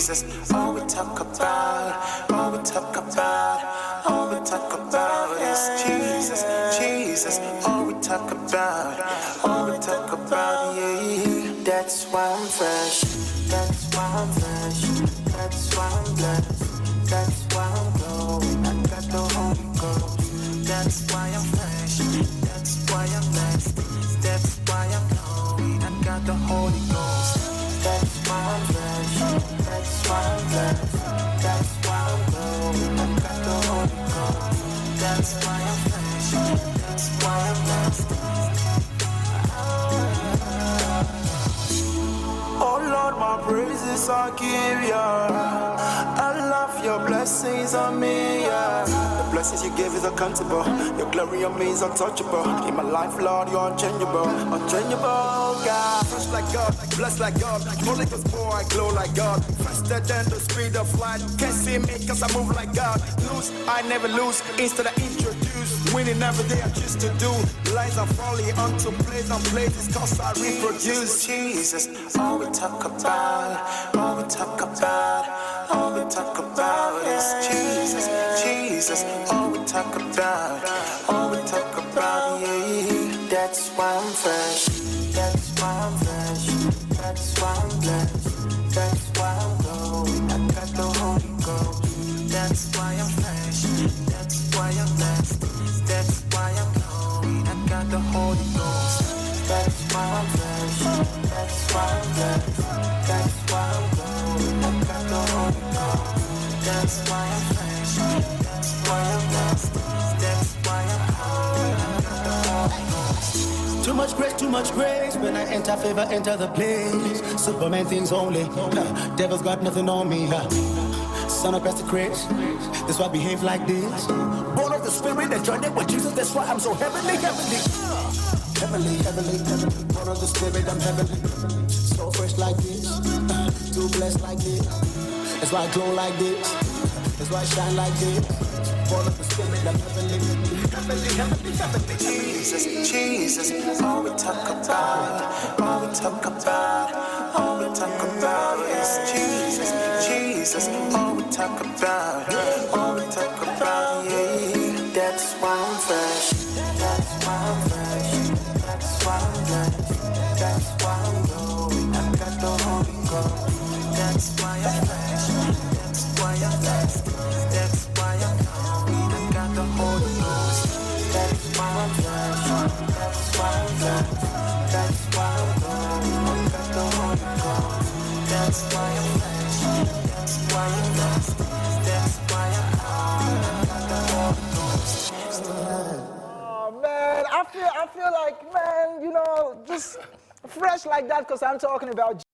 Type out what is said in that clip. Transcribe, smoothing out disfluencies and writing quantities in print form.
Jesus. All we talk about, all we talk about, all we talk about is Jesus, Jesus. All we talk about, all we talk about, yeah. That's why I'm fresh. That's why I'm fresh. That's why I'm blessed. That's why I'm glowing. I got the Holy Ghost. That's why I'm fresh. That's why I'm blessed. That's why I'm glowing. I got the Holy Ghost. That's why I'm fresh. That's why I'm blessed. That's why I'm glowing. I got the Holy Ghost. That's why I'm fresh. That's why I'm blessed. Oh Lord, my praises I give ya. I love your blessings on me, yeah. The blessings you give is accountable. Your glory on me is untouchable. In my life, Lord, you're unchangeable. Unchangeable, God. Fresh like God, blessed like God. Holy Ghost boy, I glow like God. Faster than the speed of light. Can't see me cause I move like God. Lose, I never lose. Instead I introduce. Winning every day I choose to do. Lines are falling onto places cause I reproduce. Jesus, all we talk about, all we talk about, all we talk about is Jesus, Jesus. All we talk about, all we talk about, yeah. That's why I'm fresh. That's why I'm fresh. That's why I'm blessed. That's why I'm glowing. I got the Holy Ghost. That's why I'm fresh. That's why I'm blessed. That's why I'm glowing. I got the Holy Ghost. That's why I'm fresh. That's why I'm blessed. That's why I'm glowing. I got the Holy Ghost. That's why I'm fresh. That's why I'm blessed. That's why I'm glowing. I got the Holy Ghost. Too much grace. When I enter, favor enter the place. Superman things only. Devil's got nothing on me. Son of Pastor Chris. That's why I behave like this. Born of the Spirit and joined it with Jesus. That's why I'm so heavenly, heavenly. Heavenly, heavenly, heavenly. Born of the Spirit, I'm heavenly. So fresh like this. Too blessed like this. That's why I glow like this. That's why I shine like this. Born of the Spirit, I'm heavenly. Heavenly, heavenly, heavenly. Jesus, Jesus. All we talk about, all we talk about, all we talk about is Jesus, Jesus. All we talk about, all we talk about, yeah. That's why I'm fresh. That's why I'm fresh. That's why I'm blessed. That's why I'm glowing. I got the Holy Ghost. That's why I'm fresh. That's why I'm blessed. That's why I'm glowing. I got the Holy Ghost. That's why I'm fresh. That's why I'm blessed. That's why I'm glowing. I got the Holy Ghost. That's why I'm fresh. That's why I'm blessed. That's why I'm glowing. I got the Holy Ghost. Man, I feel like, man, just fresh like that because I'm talking about